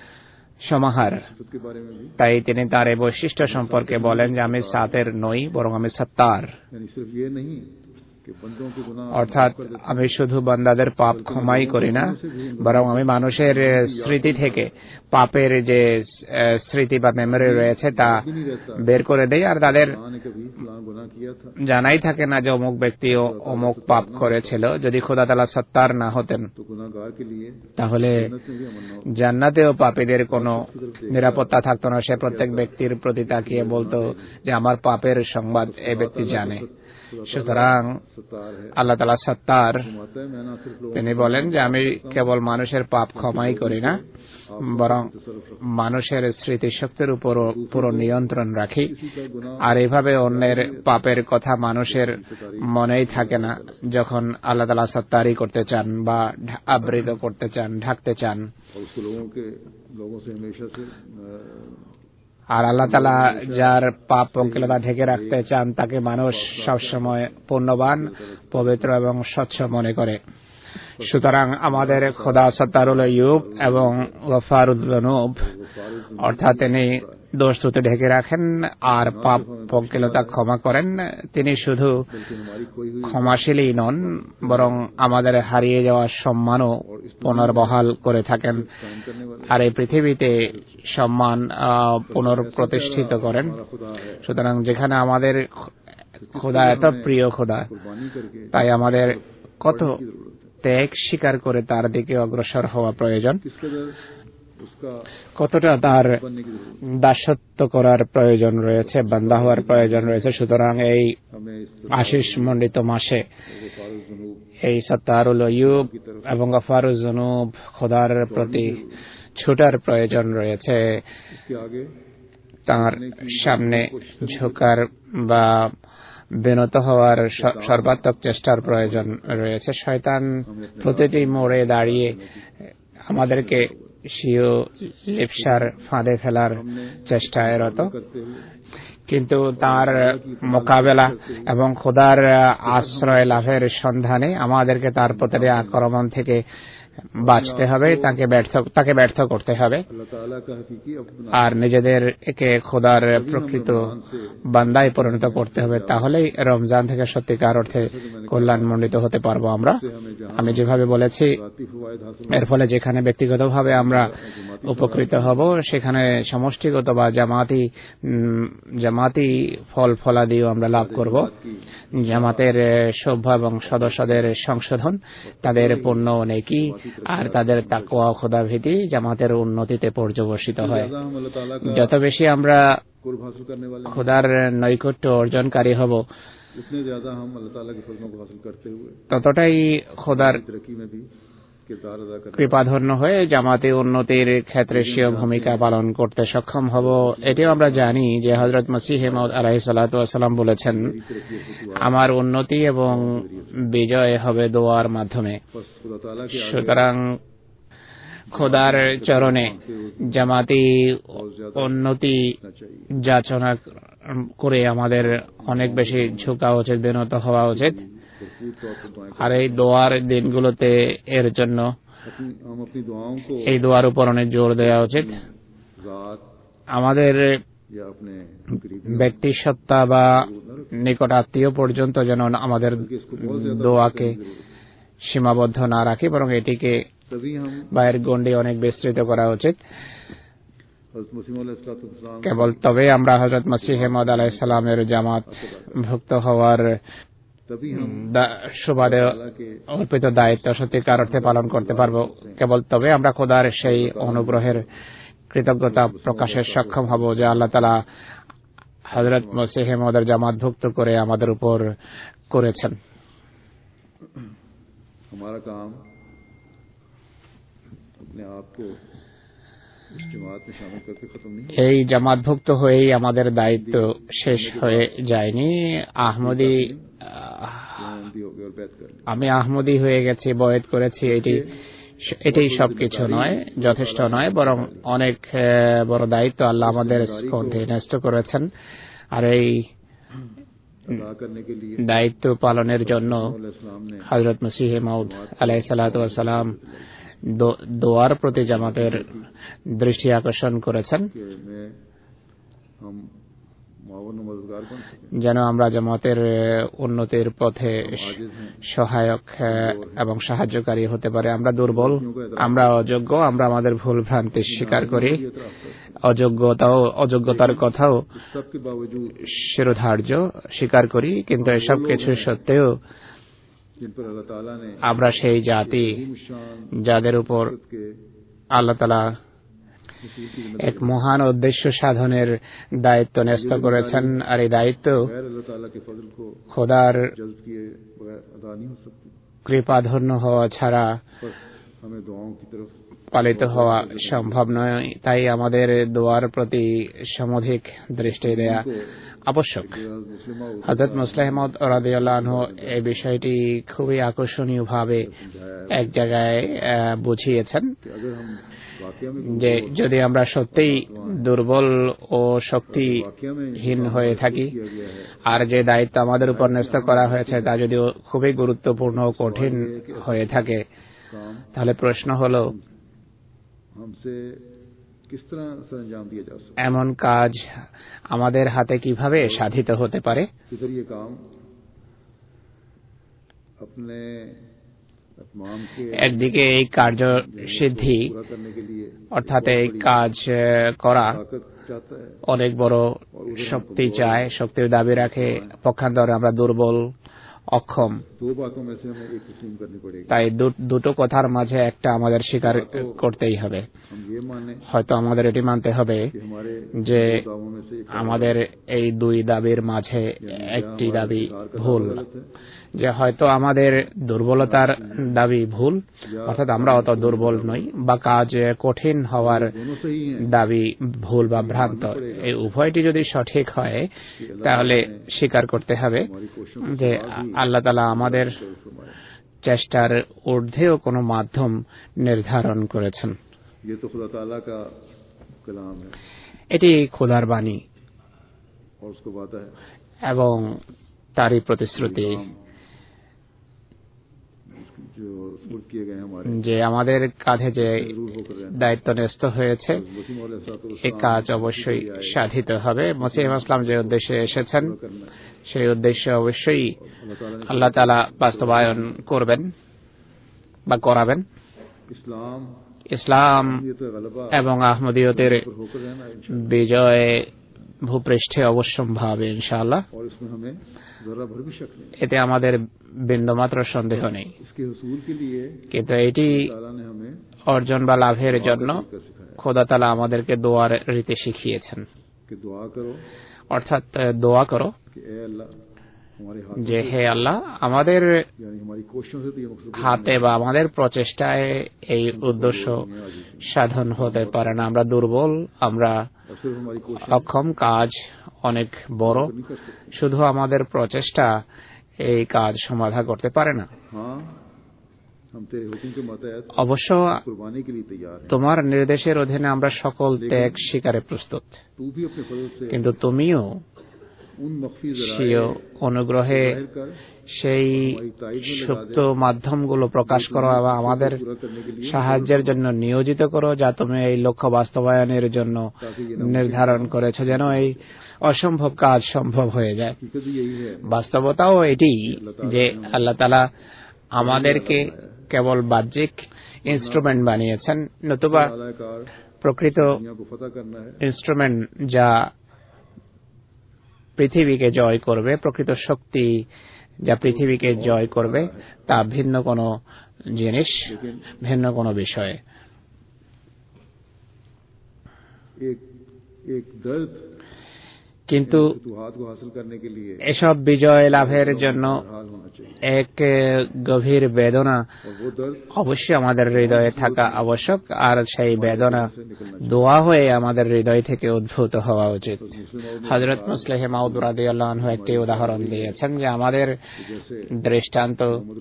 সমাহার, सिफत के बारे में भी, তাই তিনি তার এই বৈশিষ্ট্য সম্পর্কে বলেন যে আমি সাতের নই, বরং আমি সত্তার। यानी सिर्फ ये नहीं कि बंदों के गुनाह অর্থাৎ আমি শুধু বান্দাদের পাপ ক্ষমাই করি না, বরং আমি মানুষের স্মৃতি থেকে পাপের যে আহ, স্মৃতি বা মেমোরি রয়েছে তা বের করে দেই, আর তাদের ने कभी फलां गुनाह किया था জানাই থাকে না যে অমুক ব্যক্তি ও- অমুক পাপ করেছিল। যদি খোদা তাআলা সত্তার না হতেন, तो गुनाहगार के लिए তাহলে जन्नत में भी अमन न हो। জান্নাতেও পাপীদের কোনো নিরাপত্তা থাকতো না। সে প্রত্যেক ব্যক্তির প্রতি তাকিয়ে বলতো যে আমার পাপের সংবাদ এই ব্যক্তি জানে। সুতরাং सत्तार है, আল্লাহ তাআলা সত্তার। फरमाता है मैं ना सिर्फ लोगों তিনি বলেন যে আমি কেবল মানুষের পাপ ক্ষমাই করি না, বরং মানুষের স্মৃতিশক্তির উপরও পুরো নিয়ন্ত্রণ রাখি। का गुनाह আর এইভাবে অন্যের পাপের কথা মানুষের মনেই থাকে না যখন আল্লাহ তাআলা সত্তারি করতে চান বা ঢা- আবৃত করতে চান, ঢাকতে চান। और उसको लोगों के लोगों से हमेशा से अ, আর আল্লাহ তাআলা যার পাপ পঙ্কিলতা ঢেকে রাখতে চান তাকে মানুষ সবসময় পুণ্যবান, পবিত্র এবং স্বচ্ছ মনে করে। সুতরাং আমাদের খোদা সত্তারুল আইয়ুব এবং গফারুল যুনুব, অর্থাৎ তিনি দোষ ত্রুটি ঢেকে রাখেন আর পাপ পঙ্কিলতা ক্ষমা করেন। তিনি শুধু बल्कि हमारी खोई हुई ক্ষমাশীলই নন, বরং আমাদের হারিয়ে যাওয়া সম্মানও পুনর্বহাল করে থাকেন। कायम करने वाला আর এই পৃথিবীতে সম্মান আহ, পুনর্প্রতিষ্ঠিত করেন। हमारा खुदा है। সুতরাং যেখানে আমাদের খোদা এত প্রিয় খোদা, कुर्बानी करके তাই আমাদের কত की जरूरत है। ত্যাগ স্বীকার করে তার দিকে অগ্রসর হওয়া প্রয়োজন, किस कदर उसका কতটা তার बनने की जरूरत দাসত্ব করার প্রয়োজন রয়েছে, বান্দা হওয়ার প্রয়োজন রয়েছে। সুতরাং এই है। हमें इस আশিস মণ্ডিত মাসে गफारुल जुनूब এই সত্তারুল আইয়ুব এবং গফারুল যুনুব খোদার প্রতি ছুটার প্রয়োজন রয়েছে, इसके आगे তার সামনে ঝুঁকার বা বিনত হওয়ার স- সর্বাত্মক চেষ্টার প্রয়োজন রয়েছে। শয়তান প্রতিটি মোড়ে দাঁড়িয়ে আমাদেরকে স্বীয় লিপ্সার ফাঁদে ফেলার চেষ্টায় রত, करते हुए কিন্তু তার মোকাবেলা এবং খোদার আশ্রয় লাভের সন্ধানে আমাদেরকে তার প্রতিটি আক্রমণ থেকে বাঁচতে হবে, তাকে ব্যর্থ তাকে ব্যর্থ করতে হবে अल्लाह ताला का हकीकी अपना আর নিজেদেরকে খোদার প্রকৃত বান্দায় পরিণত করতে হবে। তাহলেই রমজান থেকে সত্যিকার অর্থে কল্যাণমণ্ডিত হতে পারবো আমরা। हमें जहाँ আমি যেভাবে বলেছি, जाती फवायद हासिल এর ফলে যেখানে ব্যক্তিগতভাবে আমরা উপকৃত হব, সেখানে সমষ্টিগত বা জামাতি উম, জামাতি ফল ফলাদিও আমরা লাভ করব। জামাতের সভ্য এবং সদস্যদের সংশোধন, তাদের পুণ্য ও নেকি আর তাদের তাকওয়া ও খোদাভীতি জামাতের উন্নতিতে পর্যবসিত হয়। ज्यादा हम अल्लाह ताला का যত বেশি আমরা कुर्ब हासिल करने वाले हैं, খোদার নৈকট্য অর্জনকারী হব, उतने ज्यादा हम अल्लाह ताला के फजलों को हासिल करते हुए ততটাই খোদার तरक्की में भी কৃপাধন্য হয়ে জামাতে উন্নতির ক্ষেত্রে স্বীয় ভূমিকা পালন করতে সক্ষম হব। এটিও আমরা জানি যে হযরত মসিহ মাউদ আলাইহিস সালাতু ওয়াস সালাম বলেছেন, আমার উন্নতি এবং বিজয় হবে দোয়ার মাধ্যমে। সুতরাং খোদার চরণে জামাতি উন্নতি যাচনা করে আমাদের অনেক বেশি ঝুঁকা উচিত, বিনত হওয়া উচিত। আর এই দোয়ার দিনগুলোতে এর জন্য এই দোয়ার উপর অনেক জোর দেওয়া উচিত। আমাদের ব্যক্তি সত্তা বা নিকট আত্মীয় পর্যন্ত যেন আমাদের দোয়াকে সীমাবদ্ধ না রাখি, বরং এটিকে বাইরের গণ্ডি অনেক বিস্তৃত করা উচিত। কেবল তবে আমরা হযরত মসিহ মাউদ আলাইহিস সালামের জামাত ভুক্ত হওয়ার সুবাদে অর্পিত দায়িত্ব সত্যিকার অর্থে পালন করতে পারব। কেবল তবে আমরা খোদার সেই অনুগ্রহের কৃতজ্ঞতা প্রকাশের সক্ষম হব যে আল্লাহ তাআলা হযরত মসিহ মাউদের জামাত ভুক্ত করে আমাদের উপর করেছেন। এই জামাতভুক্ত হয়েই আমাদের দায়িত্ব শেষ হয়ে যায়নি। আহমদি আমি আহমদি হয়ে গেছি, বয়েত করেছি, এটি এটাই সবকিছু নয়, যথেষ্ট নয়, বরং অনেক বড় দায়িত্ব আল্লাহ আমাদের ন্যস্ত করেছেন। আর এই দায়িত্ব পালনের জন্য হযরত মসিহ মাউদ আলাইহিস সালাতু ওয়াস সালাম দোয়ার প্রতি জামাতের দৃষ্টি আকর্ষণ করেছেন, যেন আমরা জামাতের উন্নতির পথে সহায়ক এবং সাহায্যকারী হতে পারে। আমরা দুর্বল, আমরা অযোগ্য, আমরা আমাদের ভুল ভ্রান্তি স্বীকার করি, অযোগ্যতাও অযোগ্যতার কথাও শিরোধার্য স্বীকার করি, কিন্তু এসব কিছু সত্ত্বেও আমরা সেই জাতি যাদের উপর আল্লাহ তাআলা এক মহান উদ্দেশ্য সাধনের দায়িত্ব ন্যস্ত করেছেন। আর এই দায়িত্ব খোদার কৃপাধন্য হওয়া ছাড়া পালিত হওয়া সম্ভব নয়। তাই আমাদের দোয়ার প্রতি সমধিক দৃষ্টি দেয়া আবশ্যক। হযরত মুসলিহ মাউদ রাদিয়াল্লাহু আনহু এই বিষয়টি খুবই আকর্ষণীয়ভাবে এক জায়গায় বুঝিয়েছেন যে যদি আমরা সত্যিই দুর্বল ও শক্তিহীন হয়ে থাকি, আর যে দায়িত্ব আমাদের উপর ন্যস্ত করা হয়েছে তা যদি খুবই গুরুত্বপূর্ণ ও কঠিন হয়ে থাকে, তাহলে প্রশ্ন হলো এমন কাজ আমাদের হাতে কিভাবে সাধিত হতে পারে। একদিকে এই কার্য সিদ্ধি অর্থাৎ এই কাজ করা অনেক বড় শক্তি চায়, শক্তির দাবি রাখে। পক্ষান্তরে আমরা দুর্বল, অক্ষম। তাই দুটো কথার মাঝে একটা আমাদের স্বীকার করতেই হবে। হয়তো আমাদের এটি মানতে হবে যে আমাদের এই দুই দাবির মাঝে একটি দাবি ভুল, যে হয়তো আমাদের দুর্বলতার দাবি ভুল, অর্থাৎ আমরা অত দুর্বল নই, বা কাজ কঠিন হওয়ার দাবি ভুল বা ভ্রান্ত। এই উভয়টি যদি সঠিক হয় তাহলে স্বীকার করতে হবে যে আল্লাহ তাআলা আমাদের চেষ্টার ঊর্ধ্বেও কোনো মাধ্যম নির্ধারণ করেছেন। এটি খোদার বাণী এবং তারই প্রতিশ্রুতি যে আমাদের কাঁধে যে দায়িত্ব ন্যস্ত হয়েছে এই কাজ অবশ্যই সাধিত হবে। মসিহ ইসলাম যে উদ্দেশ্যে এসেছেন সেই উদ্দেশ্য অবশ্যই আল্লাহ তাআলা বাস্তবায়ন করবেন বা করাবেন। ইসলাম এবং আহমদিয়তের বিজয় ভূপৃষ্ঠে অবশ্যম্ভাবী ইনশাআল্লাহ, এতে আমাদের বিন্দুমাত্র সন্দেহ নেই। কিন্তু এটি অর্জন বা লাভের জন্য খোদা তাআলা আমাদেরকে দোয়ার রীতি শিখিয়েছেন। অর্থাৎ দোয়া করো যে হে আল্লাহ, আমাদের হাতে বা আমাদের প্রচেষ্টায় এই উদ্দেশ্য সাধন হতে পারে না। আমরা দুর্বল, আমরা অক্ষম, কাজ অনেক বড়, শুধু আমাদের প্রচেষ্টা এই কাজ সমাধা করতে পারে না। অবশ্য তোমার নির্দেশের অধীনে আমরা সকল ত্যাগ স্বীকারে প্রস্তুত, কিন্তু তুমিও স্বীয় অনুগ্রহে সেই সুপ্ত মাধ্যমগুলো প্রকাশ করো এবং আমাদের সাহায্যের জন্য নিয়োজিত করো, যা তুমি এই লক্ষ্য বাস্তবায়নের জন্য নির্ধারণ করেছো, যেন এই অসম্ভব কাজ সম্ভব হয়ে যায়। বাস্তবতাও এটি যে আল্লাহ তাআলা আমাদেরকে কেবল বাহ্যিক ইনস্ট্রুমেন্ট বানিয়েছেন, নতুবা প্রকৃত ইনস্ট্রুমেন্ট যা পৃথিবীকে জয় করবে, প্রকৃত শক্তি যা পৃথিবীকে জয় করবে, তা ভিন্ন কোনো জিনিস, ভিন্ন কোনো বিষয়। কিন্তু এসব বিজয় লাভের জন্য এক গভীর বেদনা অবশ্যই আমাদের হৃদয়ে থাকা আবশ্যক, আর সেই বেদনা দোয়া হয়ে আমাদের হৃদয় থেকে উদ্ভূত হওয়া উচিত। হযরত মুসলিহ মাউদ রাদিয়াল্লাহু আনহু একটি উদাহরণ দিয়েছেন যে আমাদের দৃষ্টান্ত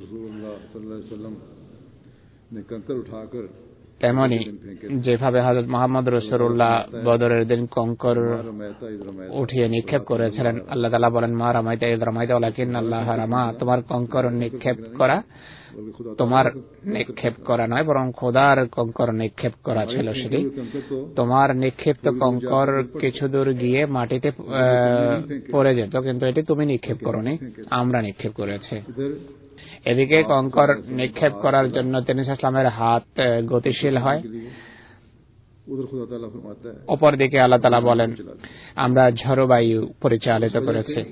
তেমনি যেভাবে হযরত মুহাম্মদ রাসূলুল্লাহ বদরের দিন কঙ্কর উঠিয়ে নিক্ষেপ করেছিলেন। আল্লাহ তাআলা বলেন, মা রামাইতা ইয রামাইতা ওয়ালাকিন্নাল্লাহ রামা, তোমার কঙ্কর নিক্ষেপ করা তোমার নিক্ষেপ করা নয়, বরং খোদার কঙ্কর নিক্ষেপ করা ছিল। সেটি তোমার নিক্ষিপ্ত কঙ্কর কিছু দূর গিয়ে মাটিতে পড়ে যেত, কিন্তু এটি তুমি নিক্ষেপ করোনি, আমরা নিক্ষেপ করেছি। এদিকে কঙ্কর নিক্ষেপ করার জন্য তিনি ইসলামের হাত গতিশীল হয়, অপরদিকে আল্লাহ তাআলা বলেন, আমরা ঝড়ো বায়ু পরিচালিত করেছি।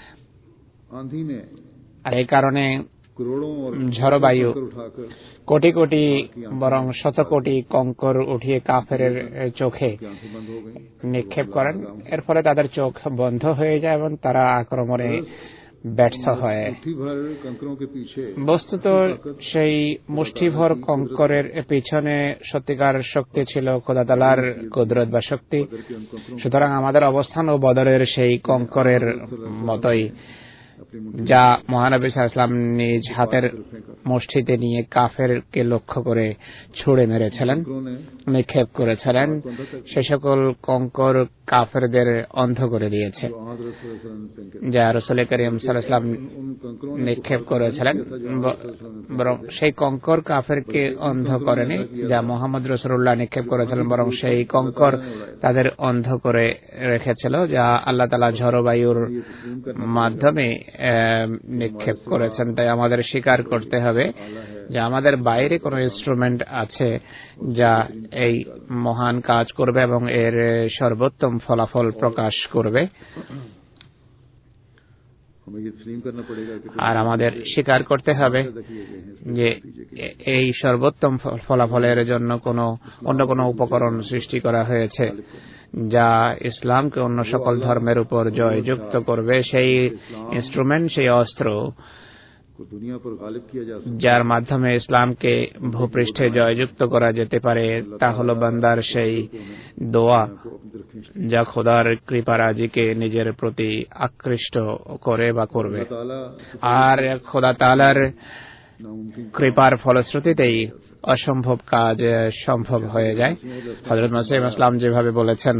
আর এই কারণে ঝড়ো বায়ু কোটি কোটি বরং শত কোটি কঙ্কর উঠিয়ে কাফেরের চোখে নিক্ষেপ করেন। এর ফলে তাদের চোখ বন্ধ হয়ে যায় এবং তারা আক্রমণে ব্যর্থ হয়। বস্তুত সেই মুষ্টিভর কঙ্করের পিছনে সত্যিকার শক্তি ছিল খোদা তাআলার কুদরত বা শক্তি। সুতরাং আমাদের অবস্থান ও বদরের সেই কঙ্করের মতোই, যা মহানবী সাল্লাল্লাহু আলাইহি ওয়াসাল্লাম নিজ হাতের মুষ্টিতে নিয়ে কাফেরকে লক্ষ্য করে ছুড়ে মেরেছিলেন, নিক্ষেপ করেছিলেন। সে সকল কঙ্কর কাফেরদের অন্ধ করে দিয়েছে, যা রাসূল করিম সাল্লাল্লাহু আলাইহি ওয়াসাল্লাম নিক্ষেপ করেছিলেন। বরং সেই কঙ্কর কাফেরকে অন্ধ করেনি, যা মুহাম্মদ রাসূলুল্লাহ নিক্ষেপ করেছিলেন, বরং সেই কঙ্কর তাদের অন্ধ করে রেখেছিল, যা আল্লাহ তাআলা ঝড়ো বায়ুর মাধ্যমে নিক্ষেপ করেছেন। তাই আমাদের স্বীকার করতে হবে যে আমাদের বাইরে কোনো ইনস্ট্রুমেন্ট আছে যা এই মহান কাজ করবে এবং এর সর্বোত্তম ফলাফল প্রকাশ করবে। আর আমাদের স্বীকার করতে হবে যে এই সর্বোত্তম ফলাফলের জন্য কোনো অন্য কোনো উপকরণ সৃষ্টি করা হয়েছে যা ইসলামকে অন্য সকল ধর্মের উপর জয়যুক্ত করবে। সেই ইনস্ট্রুমেন্ট, সেই অস্ত্র যার মাধ্যমে ইসলামকে ভূপৃষ্ঠে জয়যুক্ত করা যেতে পারে, তা হলো বান্দার সেই দোয়া যা খোদার কৃপারাজিকে নিজের প্রতি আকৃষ্ট করে বা করবে। আর খোদা তাআলার কৃপার ফলশ্রুতিতেই অসম্ভব কাজ সম্ভব হয়ে যায়। হযরত মুসলিম ইসলাম যেভাবে বলেছেন,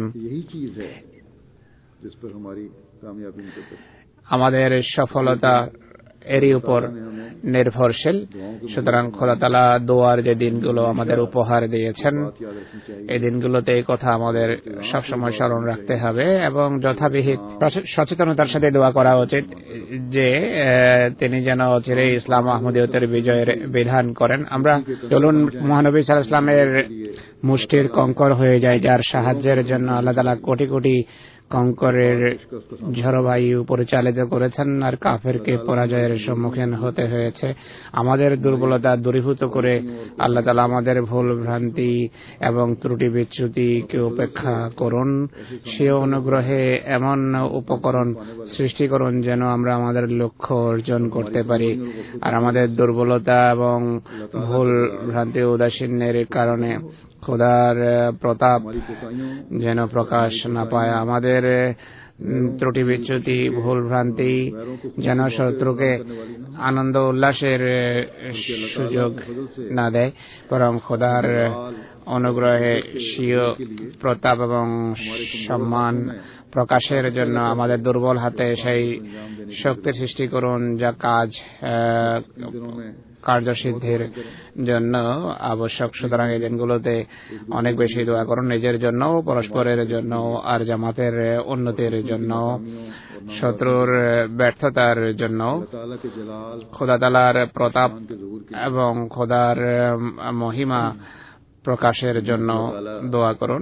আমাদের সফলতা এরই উপর নির্ভরশীল। সুতরাং খোদা তাআলা দোয়ার যে দিনগুলো আমাদের উপহার দিয়েছেন, এই দিনগুলোতে এই কথা আমাদের সবসময় স্মরণ রাখতে হবে এবং যথাবিহিত সচেতনতার সাথে দোয়া করা উচিত যে তিনি যেন চিরে ইসলাম আহমদিয়তের বিজয়ের বিধান করেন। আমরা চলুন মহানবী সাল্লাল্লাহু আলাইহি ওয়াসাল্লামের মুষ্টির কঙ্কর হয়ে যায়, যার সাহায্যের জন্য আল্লাহ তাআলা কোটি কোটি কঙ্করের ঝড়বায়ু পরিচালিত করেছেন আর কাফেরকে পরাজয়ের সম্মুখীন হতে হয়েছে। আমাদের দুর্বলতা দূরীভূত করে আল্লাহ তাআলা আমাদের ভুল ভ্রান্তি এবং ত্রুটি বিচ্যুতিকে উপেক্ষা করুন। সে অনুগ্রহে এমন উপকরণ সৃষ্টি করুন যেন আমরা আমাদের লক্ষ্য অর্জন করতে পারি, আর আমাদের দুর্বলতা এবং ভুল ভ্রান্তি উদাসীনের কারণে খোদার প্রতাপ যেন প্রকাশ না পায়। আমাদের ত্রুটি বিচ্যুতি ভুল ভ্রান্তি যেন শত্রুকে আনন্দ উল্লাসের সুযোগ না দেয়, বরং খোদার অনুগ্রহে স্বীয় প্রতাপ এবং সম্মান প্রকাশের জন্য আমাদের দুর্বল হাতে সেই শক্তির সৃষ্টি করুন যা কাজ কার্যসিদ্ধির জন্য আবশ্যক। সুতরাং এই দিনগুলোতে অনেক বেশি দোয়া করুন, নিজের জন্য, পরস্পরের জন্য, আর জামাতের উন্নতির জন্য, শত্রুর ব্যর্থতার জন্য। খোদা তাআলার প্রতাপ এবং খোদার মহিমা প্রকাশের জন্য দোয়া করুন।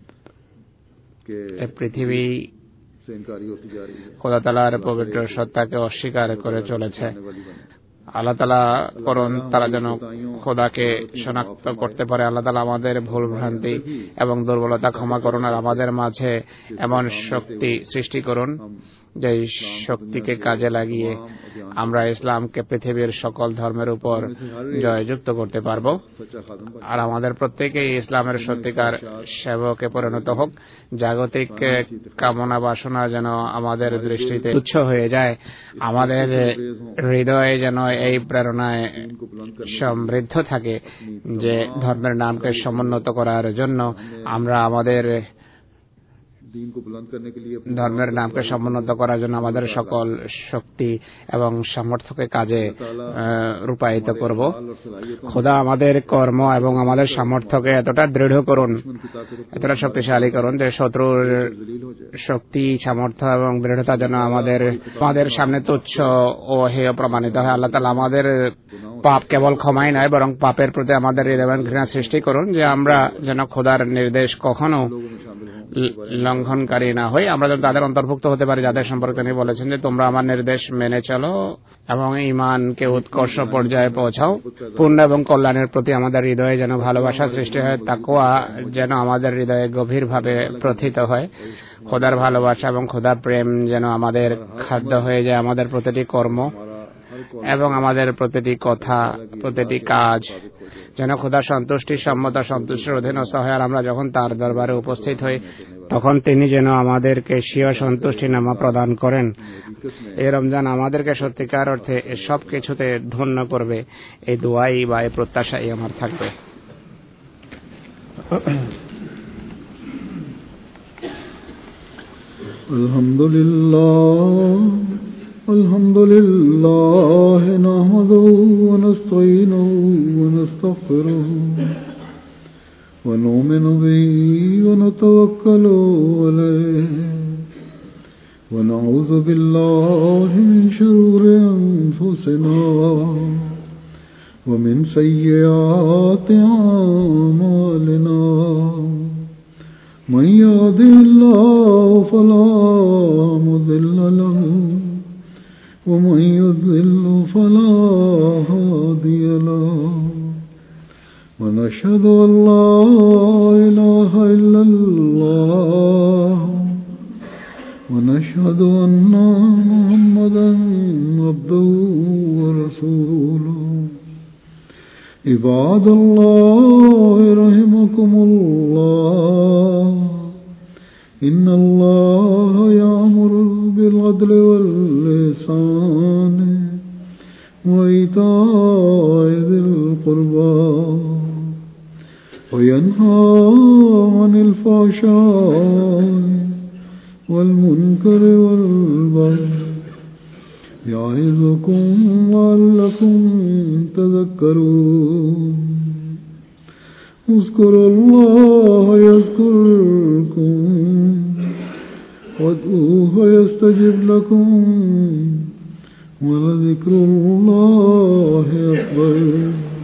এই পৃথিবী খোদা তাআলার পবিত্র সত্তাকে অস্বীকার করে চলেছে। আল্লাহ তাআলা করুন তারা যেন খোদাকে শনাক্ত করতে পারে। আল্লাহ তাআলা আমাদের ভুল ভ্রান্তি এবং দুর্বলতা ক্ষমা করুন, আর আমাদের মাঝে এমন শক্তি সৃষ্টি করুন যে শক্তিকে কাজে লাগিয়ে আমরা ইসলামকে পৃথিবীর সকল ধর্মের উপর জয়যুক্ত করতে পারব, আর আমাদের প্রত্যেকেই ইসলামের সত্যিকার সেবকে পরিণত হোক। জাগতিক কামনা বাসনা যেন আমাদের দৃষ্টিতে তুচ্ছ হয়ে যায়। আমাদের হৃদয়ে যেন এই প্রেরণায় সমৃদ্ধ থাকে যে ধর্মের নামকে সমুন্নত করার জন্য আমরা আমাদের ধর্মের নামকে সমুন্নত করার জন্য আমাদের সকল শক্তি এবং সামর্থ্যকে কাজে রূপায়িত করব। খোদা আমাদের কর্ম এবং আমাদের সামর্থ্যকে এতটা দৃঢ় করুন, এতটা শক্তিশালী করুন যে শত্রুর শক্তি, সামর্থ্য এবং দৃঢ়তা যেন আমাদের আমাদের সামনে তুচ্ছ ও হেয় প্রমাণিত হয়। আল্লাহ তাআলা আমাদের পাপ কেবল ক্ষমাই নয়, বরং পাপের প্রতি আমাদের হৃদয় ঘৃণা সৃষ্টি করুন যে আমরা যেন খোদার নির্দেশ কখনো লঙ্ঘনকারী না হই। আমরা যেন তাদের অন্তর্ভুক্ত হতে পারি যাদের সম্পর্কে তিনি বলেছেন যে তোমরা আমার নির্দেশ মেনে চলো এবং ঈমানকে উৎকর্ষ পর্যায়ে পৌঁছাও। পূর্ণ এবং কল্যাণের প্রতি আমাদের হৃদয়ে যেন ভালোবাসা সৃষ্টি হয়, তাকওয়া যেন আমাদের হৃদয়ে গভীরভাবে প্রথিত হয়। খোদার ভালোবাসা এবং খোদার প্রেম যেন আমাদের খাদ্য হয়ে যায় আমাদের প্রতিটি কর্ম এবং আমাদের প্রতিটি কথা, প্রতিটি কাজ যেন খোদার সন্তুষ্টি, সম্মত, সন্তুষ্টির অধীনস্থ হয়। আর আমরা যখন তার দরবারে উপস্থিত হই তখন তিনি যেন আমাদেরকে স্বীয় সন্তুষ্টি নামা প্রদান করেন। এই রমজান আমাদেরকে সত্যিকার অর্থে সব কিছুতে ধন্য করবে, এই দোয়াই বা এই প্রত্যাশাই আমার থাকবে। আলহামদুলিল্লাহ আলহামদুলিল্লাহ নাহমাদুহু ওয়া নাস্তাঈনুহু ওয়া নাস্তাগফিরুহু ওয়া নু'মিনু বিহি ওয়া নাতাওয়াক্কালু আলাইহি ওয়া নাউযু বিল্লাহি মিন শুরুরি আনফুসিনা ওয়া মিন সাইয়্যাতি আ'মালিনা মান ইয়াহদিহিল্লাহু ফালা মুদিল্লা লাহু ومن يضلل فلا هادي له ونشهد أن لا إله إلا الله ونشهد أن محمدا عبده ورسوله عباد الله رحمكم الله إن الله يأمر بالعدل والإحسان وإيتاء ذي القربى وينهى عن الفحشاء والمنكر والبغي يعظكم لعلكم تذكرون اذكروا الله يذكركم وادعوه يستجب لكم ولذكر الله أكبر.